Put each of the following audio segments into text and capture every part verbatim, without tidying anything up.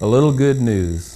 A little good news.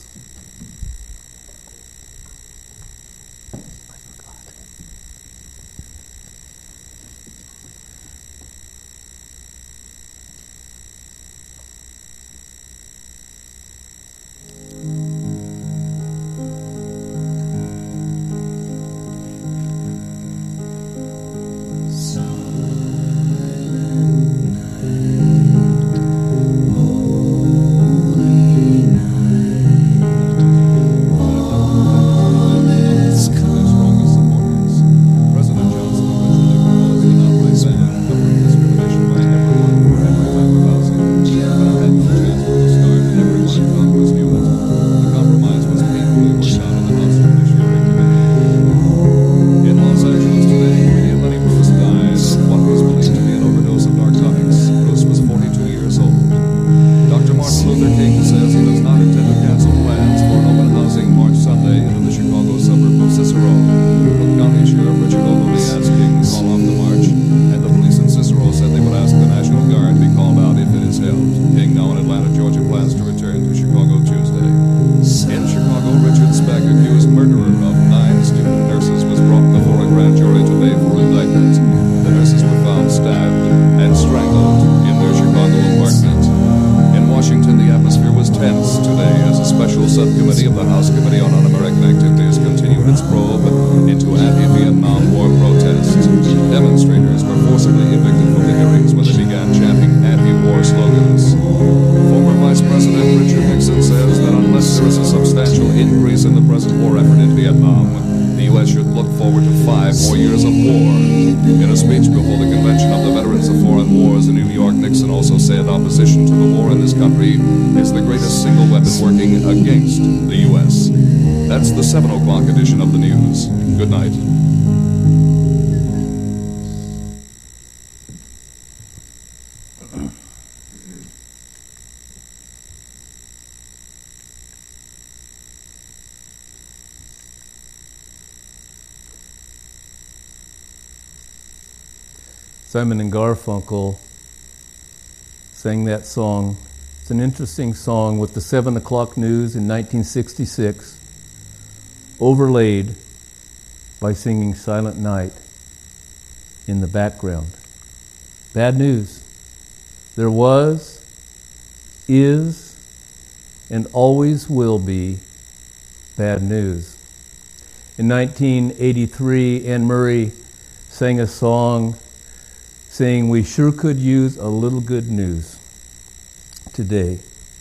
That's the seven o'clock edition of the news. Good night. Simon and Garfunkel sang that song. It's an interesting song with the seven o'clock news in nineteen sixty-six, overlaid by singing Silent Night in the background. Bad news. There was, is, and always will be bad news. In nineteen eighty-three, Anne Murray sang a song saying, "We sure could use a little good news today."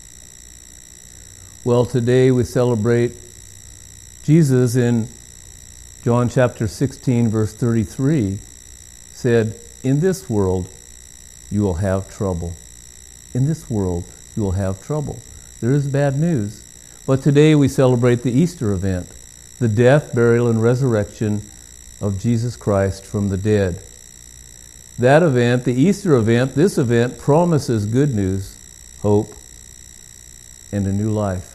Well, today we celebrate Jesus in John chapter sixteen, verse thirty-three, said, "In this world you will have trouble." In this world you will have trouble. There is bad news. But today we celebrate the Easter event, the death, burial, and resurrection of Jesus Christ from the dead. That event, the Easter event, this event promises good news, hope, and a new life.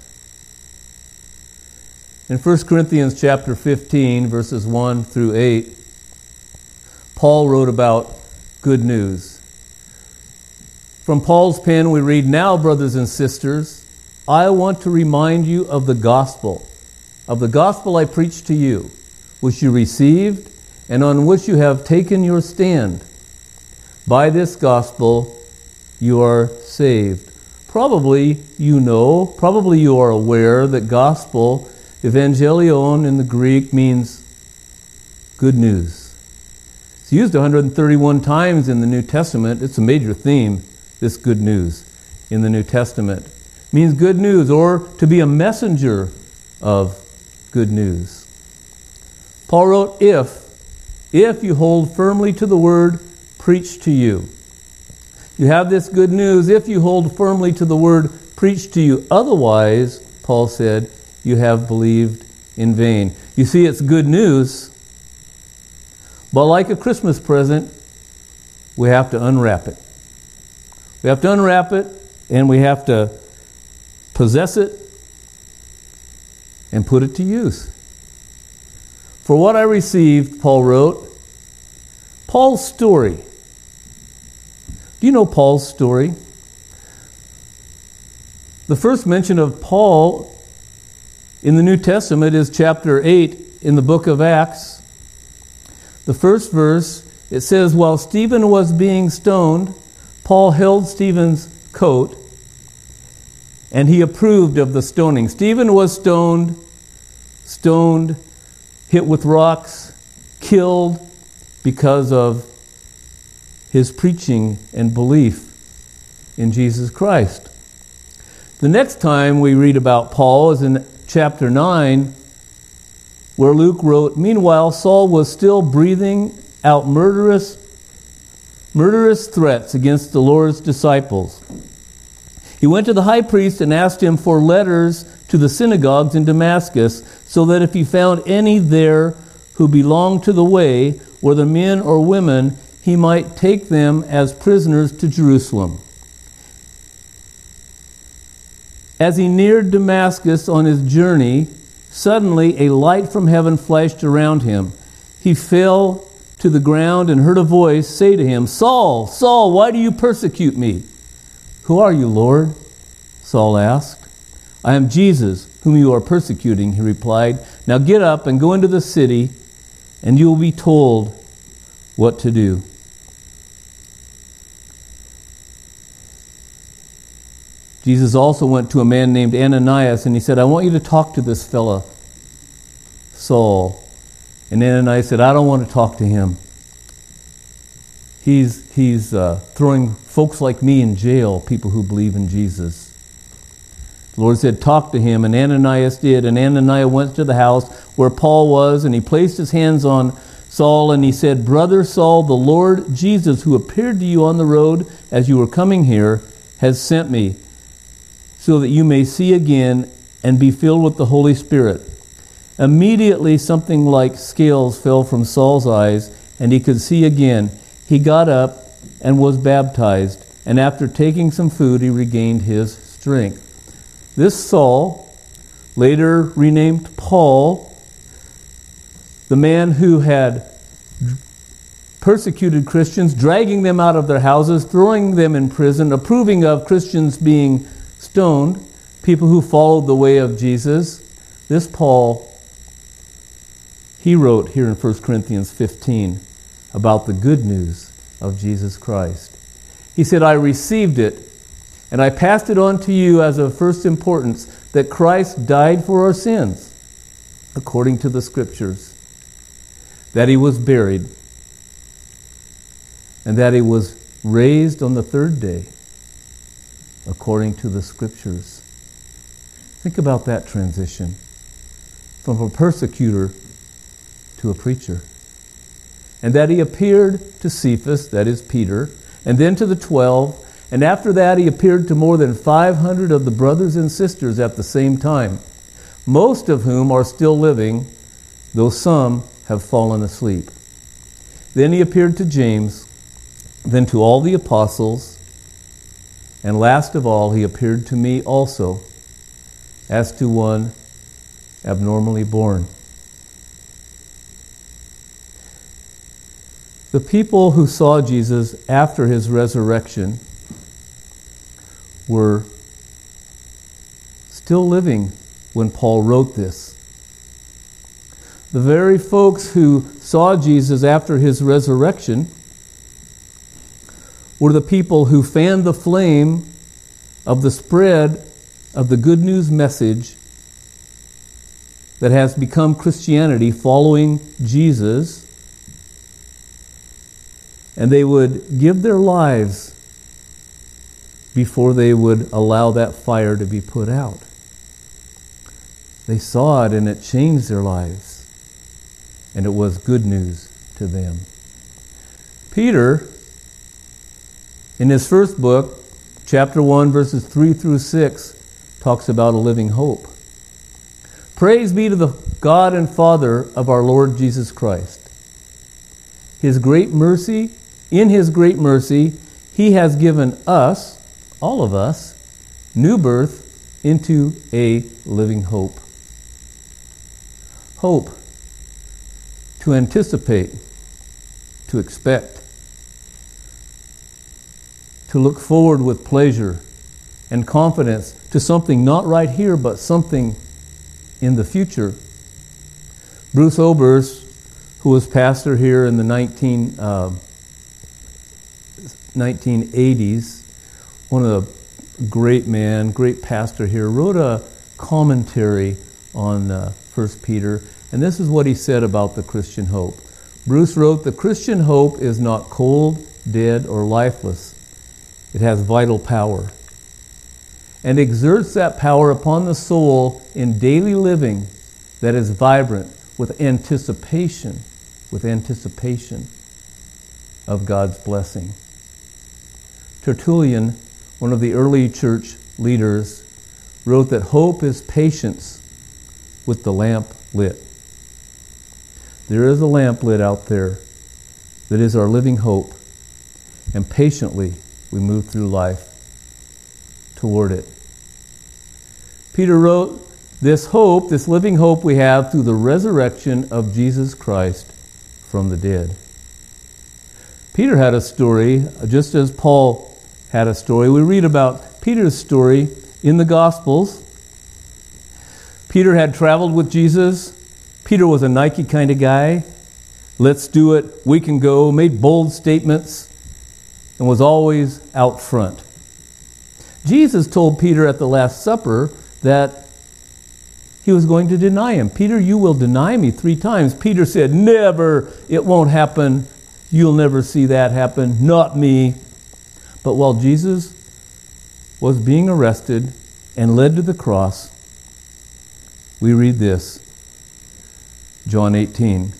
In First Corinthians chapter fifteen, verses one through eight, Paul wrote about good news. From Paul's pen we read, "Now, brothers and sisters, I want to remind you of the gospel, of the gospel I preached to you, which you received and on which you have taken your stand. By this gospel you are saved." Probably you know, probably you are aware that gospel, evangelion in the Greek, means good news. It's used one hundred thirty-one times in the New Testament. It's a major theme, this good news in the New Testament. It means good news, or to be a messenger of good news. Paul wrote, if, if you hold firmly to the word preached to you. You have this good news if you hold firmly to the word preached to you. Otherwise, Paul said, you have believed in vain. You see, it's good news, but like a Christmas present, we have to unwrap it. We have to unwrap it, and we have to possess it and put it to use. For what I received, Paul wrote, Paul's story. Do you know Paul's story? The first mention of Paul in the New Testament is chapter eight in the book of Acts. The first verse, it says, while Stephen was being stoned, Paul held Stephen's coat, and he approved of the stoning. Stephen was stoned, stoned, hit with rocks, killed because of his preaching and belief in Jesus Christ. The next time we read about Paul is in chapter nine, where Luke wrote, meanwhile Saul was still breathing out murderous, murderous threats against the Lord's disciples. He went to the high priest and asked him for letters to the synagogues in Damascus, so that if he found any there who belonged to the way, whether men or women, he might take them as prisoners to Jerusalem. As he neared Damascus on his journey, suddenly a light from heaven flashed around him. He fell to the ground and heard a voice say to him, Saul, Saul, why do you persecute me? Who are you, Lord? Saul asked. I am Jesus, whom you are persecuting, he replied. Now get up and go into the city, and you will be told what to do. Jesus also went to a man named Ananias, and he said, I want you to talk to this fella, Saul. And Ananias said, I don't want to talk to him. He's, he's uh, throwing folks like me in jail, people who believe in Jesus. The Lord said, talk to him, and Ananias did. And Ananias went to the house where Paul was, and he placed his hands on Saul, and he said, Brother Saul, the Lord Jesus, who appeared to you on the road as you were coming here, has sent me, so that you may see again and be filled with the Holy Spirit. Immediately something like scales fell from Saul's eyes, and he could see again. He got up and was baptized, and after taking some food, he regained his strength. This Saul, later renamed Paul, the man who had persecuted Christians, dragging them out of their houses, throwing them in prison, approving of Christians being stoned, people who followed the way of Jesus. This Paul, he wrote here in First Corinthians fifteen about the good news of Jesus Christ. He said, I received it, and I passed it on to you as of first importance, that Christ died for our sins, according to the Scriptures, that he was buried, and that he was raised on the third day, according to the Scriptures. Think about that transition from a persecutor to a preacher. And that he appeared to Cephas, that is Peter, and then to the twelve, and after that he appeared to more than five hundred of the brothers and sisters at the same time, most of whom are still living, though some have fallen asleep. Then he appeared to James, then to all the apostles, and last of all, he appeared to me also, as to one abnormally born. The people who saw Jesus after his resurrection were still living when Paul wrote this. The very folks who saw Jesus after his resurrection were the people who fanned the flame of the spread of the good news message that has become Christianity, following Jesus, and they would give their lives before they would allow that fire to be put out. They saw it and it changed their lives, and it was good news to them. Peter, in his first book, chapter one, verses three through six, talks about a living hope. Praise be to the God and Father of our Lord Jesus Christ. His great mercy, in His great mercy, He has given us, all of us, new birth into a living hope. Hope. To anticipate, to expect, to look forward with pleasure and confidence to something not right here, but something in the future. Bruce Oberst, who was pastor here in the nineteen, uh, nineteen eighties, one of the great man, great pastor here, wrote a commentary on uh, First Peter, and this is what he said about the Christian hope. Bruce wrote, "The Christian hope is not cold, dead, or lifeless. It has vital power and exerts that power upon the soul in daily living that is vibrant with anticipation, with anticipation of God's blessing." Tertullian, one of the early church leaders, wrote that hope is patience with the lamp lit. There is a lamp lit out there that is our living hope, and patiently we move through life toward it. Peter wrote, this hope, this living hope we have through the resurrection of Jesus Christ from the dead. Peter had a story, just as Paul had a story. We read about Peter's story in the Gospels. Peter had traveled with Jesus. Peter was a Nike kind of guy. Let's do it, we can go, made bold statements, and was always out front. Jesus told Peter at the Last Supper that he was going to deny him. "Peter, you will deny me three times." Peter said, "Never, it won't happen. You'll never see that happen, not me." But while Jesus was being arrested and led to the cross, we read this, John eighteen.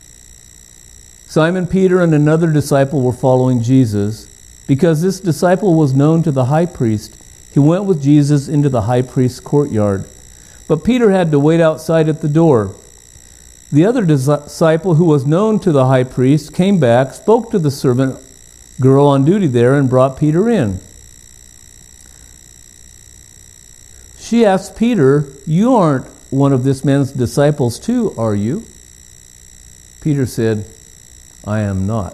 Simon Peter and another disciple were following Jesus. Because this disciple was known to the high priest, he went with Jesus into the high priest's courtyard. But Peter had to wait outside at the door. The other disciple, who was known to the high priest, came back, spoke to the servant girl on duty there, and brought Peter in. She asked Peter, "You aren't one of this man's disciples too, are you?" Peter said, "I am not."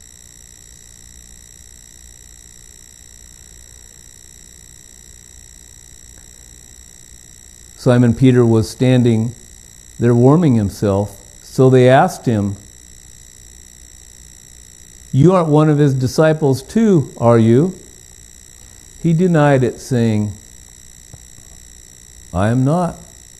Simon Peter was standing there warming himself, so they asked him, "You aren't one of his disciples too, are you?" He denied it, saying, "I am not."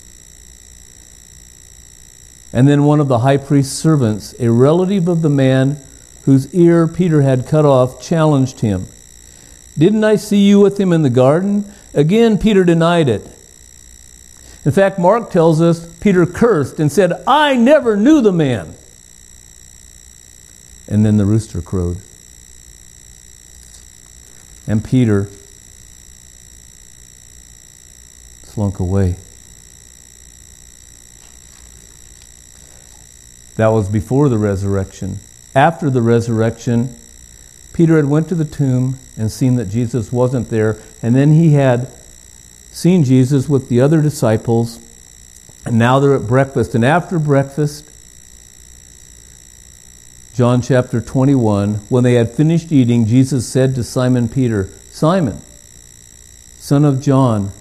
And then one of the high priest's servants, a relative of the man whose ear Peter had cut off, challenged him. "Didn't I see you with him in the garden?" Again, Peter denied it. In fact, Mark tells us Peter cursed and said, "I never knew the man." And then the rooster crowed. And Peter slunk away. That was before the resurrection. After the resurrection, Peter had went to the tomb and seen that Jesus wasn't there, and then he had seen Jesus with the other disciples, and now they're at breakfast. And after breakfast, John chapter twenty-one, when they had finished eating, Jesus said to Simon Peter, "Simon, son of John,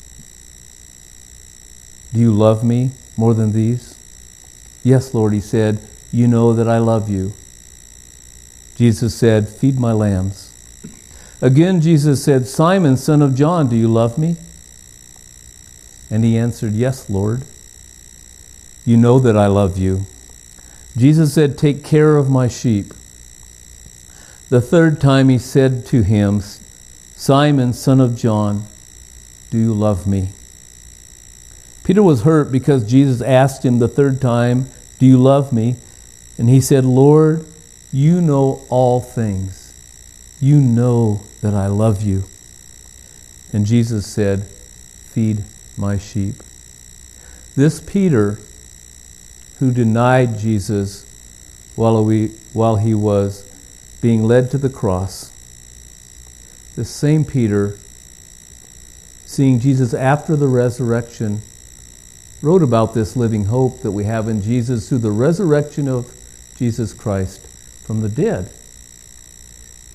do you love me more than these?" "Yes, Lord," he said, "you know that I love you." Jesus said, "Feed my lambs." Again, Jesus said, "Simon, son of John, do you love me?" And he answered, "Yes, Lord, you know that I love you." Jesus said, "Take care of my sheep." The third time he said to him, "Simon, son of John, do you love me?" Peter was hurt because Jesus asked him the third time, "Do you love me?" And he said, "Lord, you know all things. You know that I love you." And Jesus said, "Feed my sheep." This Peter, who denied Jesus while, we, while he was being led to the cross, this same Peter, seeing Jesus after the resurrection, wrote about this living hope that we have in Jesus through the resurrection of Jesus Christ from the dead.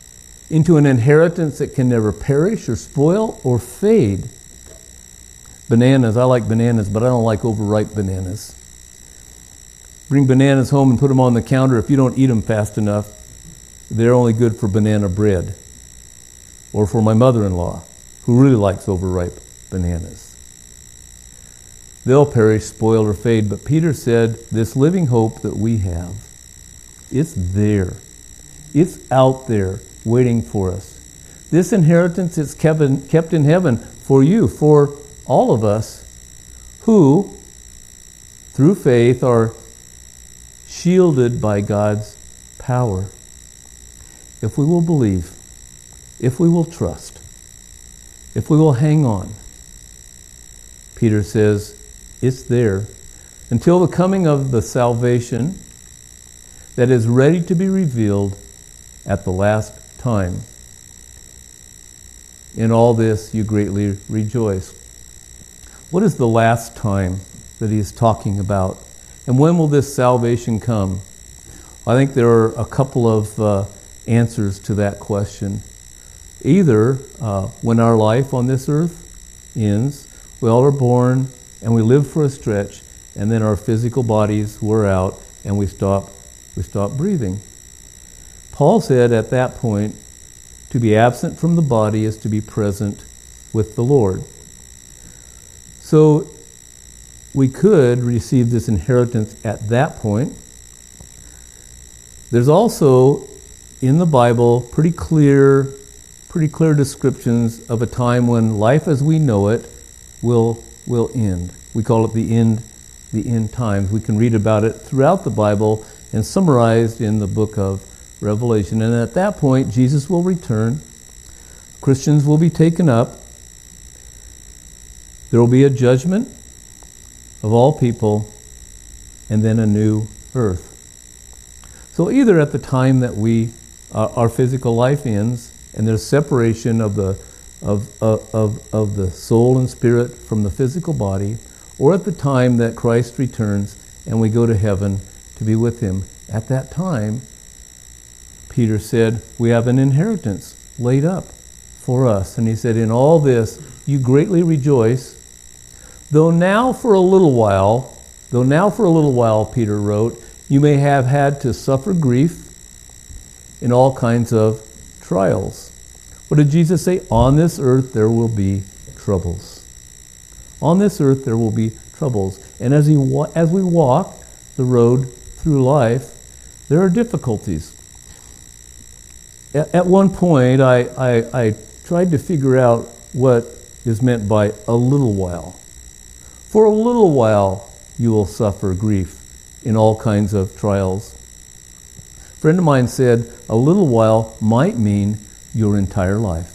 into an inheritance that can never perish or spoil or fade. Bananas, I like bananas, but I don't like overripe bananas. Bring bananas home and put them on the counter. If you don't eat them fast enough, they're only good for banana bread. Or for my mother-in-law, who really likes overripe bananas. They'll perish, spoil, or fade. But Peter said, this living hope that we have, it's there. It's out there waiting for us. This inheritance is kept in, kept in heaven for you, for all of us who, through faith, are shielded by God's power. If we will believe, if we will trust, if we will hang on, Peter says, it's there until the coming of the salvation that is ready to be revealed at the last time. In all this you greatly rejoice. What is the last time that he is talking about? And when will this salvation come? I think there are a couple of uh, answers to that question. Either uh, when our life on this earth ends, we all are born and we live for a stretch, and then our physical bodies wear out and we stop, we stop breathing. Paul said at that point, to be absent from the body is to be present with the Lord. So we could receive this inheritance at that point. There's also in the Bible pretty clear, pretty clear descriptions of a time when life as we know it will will end. We call it the end, the end times. We can read about it throughout the Bible and summarized in the book of Revelation. And at that point, Jesus will return. Christians will be taken up. There will be a judgment of all people, and then a new earth. So either at the time that we uh, our physical life ends, and there's separation of the of, of of of the soul and spirit from the physical body, or at the time that Christ returns and we go to heaven to be with him. At that time, Peter said, we have an inheritance laid up for us. And he said, in all this you greatly rejoice, though now for a little while, though now for a little while, Peter wrote, you may have had to suffer grief in all kinds of trials. What did Jesus say? On this earth there will be troubles. On this earth there will be troubles. And as, he wa- as we walk the road through life, there are difficulties. At, at one point, I, I, I tried to figure out what is meant by a little while. For a little while you will suffer grief in all kinds of trials. A friend of mine said, a little while might mean your entire life.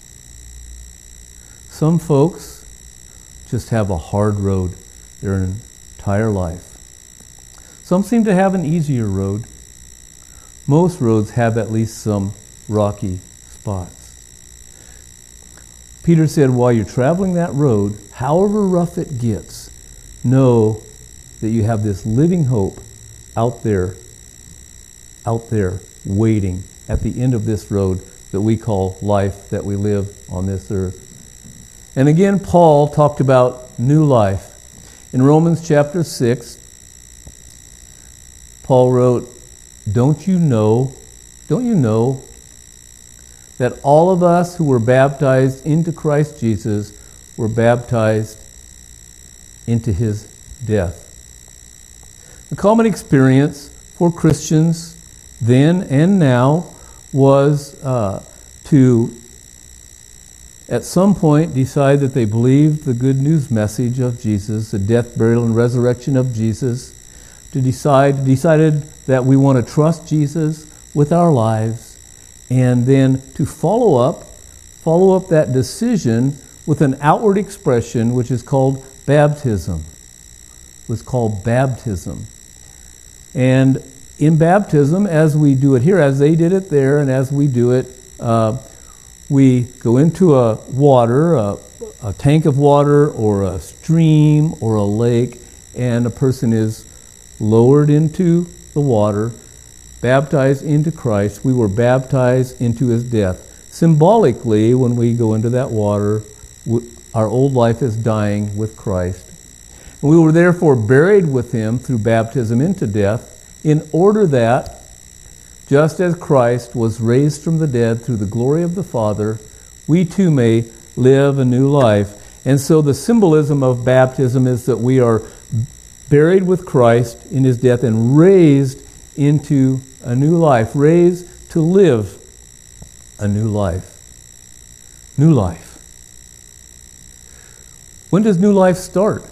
Some folks just have a hard road their entire life. Some seem to have an easier road. Most roads have at least some rocky spots. Peter said, while you're traveling that road, however rough it gets, know that you have this living hope out there, out there waiting at the end of this road that we call life, that we live on this earth. And again, Paul talked about new life. In Romans chapter six, Paul wrote, Don't you know, don't you know that all of us who were baptized into Christ Jesus were baptized into his death? The common experience for Christians then and now was uh, to, at some point, decide that they believed the good news message of Jesus, the death, burial, and resurrection of Jesus, to decide, decided that we want to trust Jesus with our lives, and then to follow up, follow up that decision with an outward expression which is called baptism. It was called baptism. And in baptism, as we do it here, as they did it there, and as we do it, uh, we go into a water, a, a tank of water, or a stream, or a lake, and a person is lowered into the water, baptized into Christ, we were baptized into his death. Symbolically, when we go into that water, our old life is dying with Christ. And we were therefore buried with him through baptism into death, in order that, just as Christ was raised from the dead through the glory of the Father, we too may live a new life. And so the symbolism of baptism is that we are buried with Christ in his death and raised into a new life, raised to live a new life. New life. When does new life start?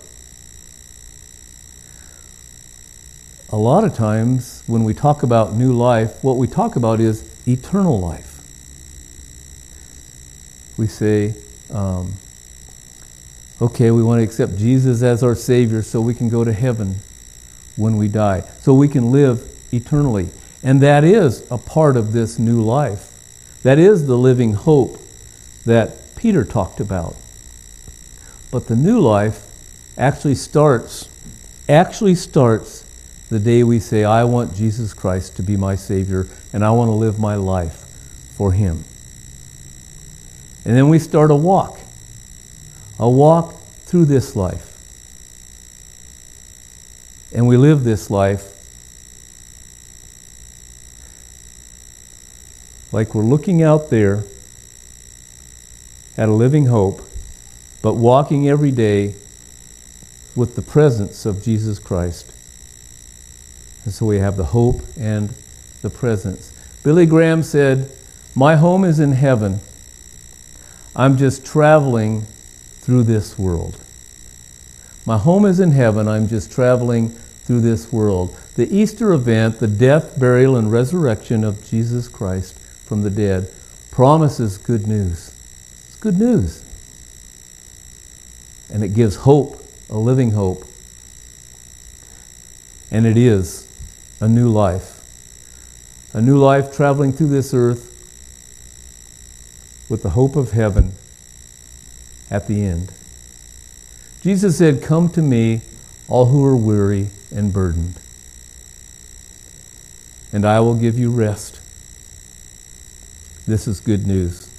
A lot of times when we talk about new life, what we talk about is eternal life. We say, um, okay, we want to accept Jesus as our Savior so we can go to heaven when we die, so we can live eternally. And that is a part of this new life. That is the living hope that Peter talked about. But the new life actually starts, actually starts the day we say, I want Jesus Christ to be my Savior, and I want to live my life for him. And then we start a walk, a walk through this life. And we live this life like we're looking out there at a living hope, but walking every day with the presence of Jesus Christ. And so we have the hope and the presence. Billy Graham said, my home is in heaven. I'm just traveling through this world. My home is in heaven. I'm just traveling through this world. The Easter event, the death, burial, and resurrection of Jesus Christ from the dead, promises good news. It's good news. And it gives hope, a living hope. And it is a new life. A new life traveling through this earth with the hope of heaven at the end. Jesus said, come to me, all who are weary and burdened, and I will give you rest. This is good news.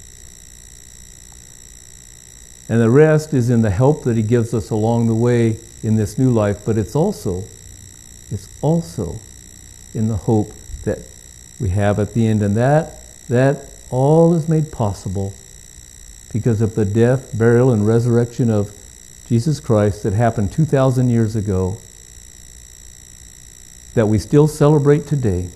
And the rest is in the help that he gives us along the way in this new life, but it's also, it's also in the hope that we have at the end. And that, that all is made possible because of the death, burial, and resurrection of Jesus Christ that happened two thousand years ago, that we still celebrate today.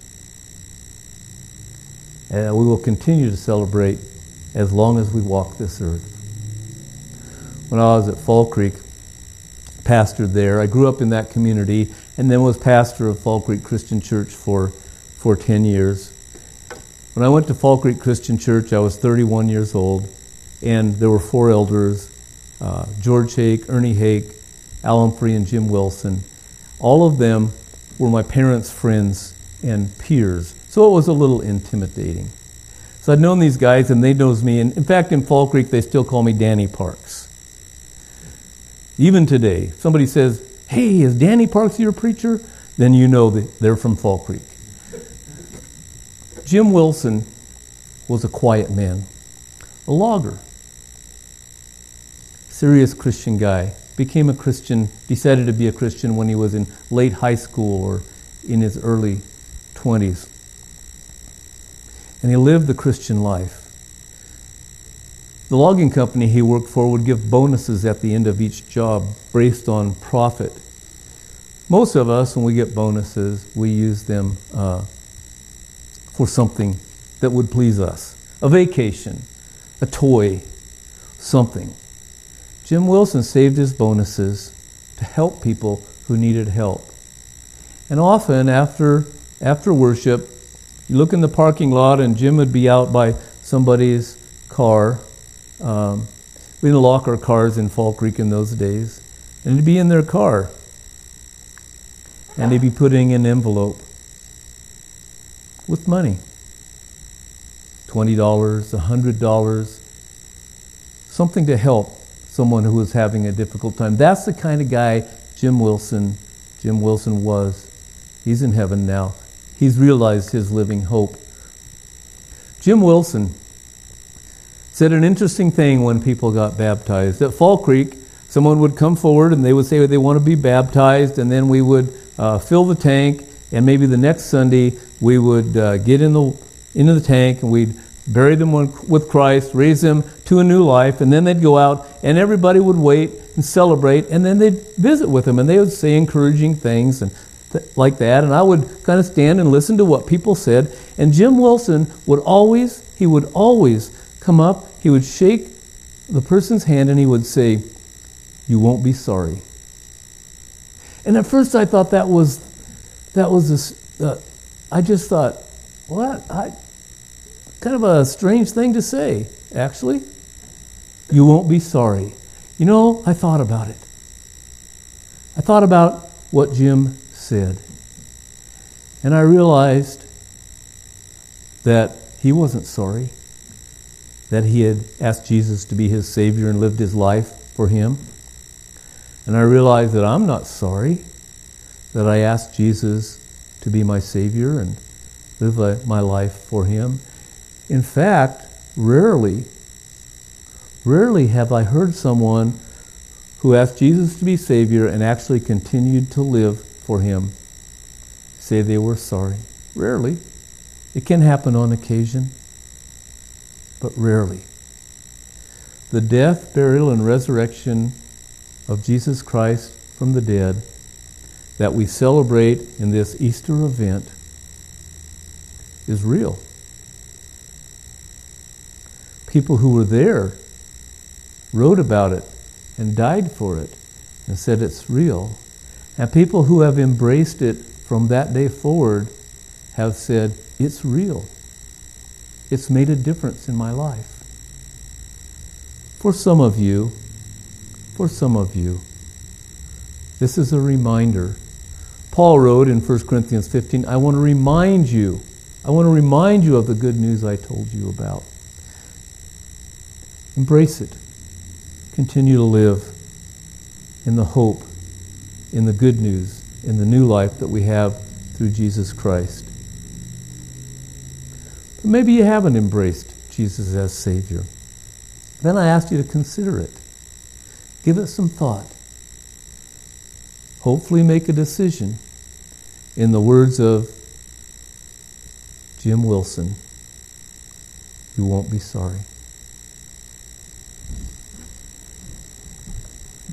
And we will continue to celebrate as long as we walk this earth. When I was at Fall Creek, pastored there, I grew up in that community and then was pastor of Fall Creek Christian Church for, for ten years. When I went to Fall Creek Christian Church, I was thirty-one years old, and there were four elders, uh, George Hake, Ernie Hake, Alan Free, and Jim Wilson. All of them were my parents' friends and peers, so it was a little intimidating. So I'd known these guys, and they knows me, and in fact, in Fall Creek, they still call me Danny Parks. Even today, if somebody says, hey, is Danny Parks your preacher? Then you know that they're from Fall Creek. Jim Wilson was a quiet man, a logger, serious Christian guy. Became a Christian, decided to be a Christian when he was in late high school or in his early twenties. And he lived the Christian life. The logging company he worked for would give bonuses at the end of each job based on profit. Most of us, when we get bonuses, we use them uh, for something that would please us. A vacation, a toy, something. Jim Wilson saved his bonuses to help people who needed help. And often after after worship, you look in the parking lot and Jim would be out by somebody's car. Um, we didn't lock our cars in Fall Creek in those days. And he'd be in their car. And he'd be putting an envelope with money. twenty dollars, one hundred dollars. Something to help someone who was having a difficult time. That's the kind of guy Jim Wilson, Jim Wilson was. He's in heaven now. he's realized his living hope. Jim Wilson said an interesting thing when people got baptized. At Fall Creek, someone would come forward and they would say they want to be baptized, and then we would uh, fill the tank, and maybe the next Sunday we would uh, get in the into the tank and we'd bury them with Christ, raise them to a new life, and then they'd go out and everybody would wait and celebrate, and then they'd visit with them and they would say encouraging things and th- like that, and I would kind of stand and listen to what people said. And Jim Wilson would always, he would always come up, he would shake the person's hand and he would say, "You won't be sorry." And at first I thought that was, that was, a, uh, I just thought, what? I, kind of a strange thing to say, actually. You won't be sorry. You know, I thought about it. I thought about what Jim said. And I realized that he wasn't sorry, that he had asked Jesus to be his Savior and lived his life for him. And I realized that I'm not sorry that I asked Jesus to be my Savior and live my life for him. In fact, rarely, rarely have I heard someone who asked Jesus to be Savior and actually continued to live for him say they were sorry. Rarely. It can happen on occasion, but rarely. The death, burial, and resurrection of Jesus Christ from the dead that we celebrate in this Easter event is real. People who were there wrote about it and died for it and said it's real. And people who have embraced it from that day forward have said, it's real. It's made a difference in my life. For some of you, for some of you, this is a reminder. Paul wrote in First Corinthians fifteen, I want to remind you, I want to remind you of the good news I told you about. Embrace it. Continue to live in the hope, in the good news, in the new life that we have through Jesus Christ. But maybe you haven't embraced Jesus as Savior. Then I ask you to consider it. Give it some thought. Hopefully make a decision. In the words of Jim Wilson, you won't be sorry.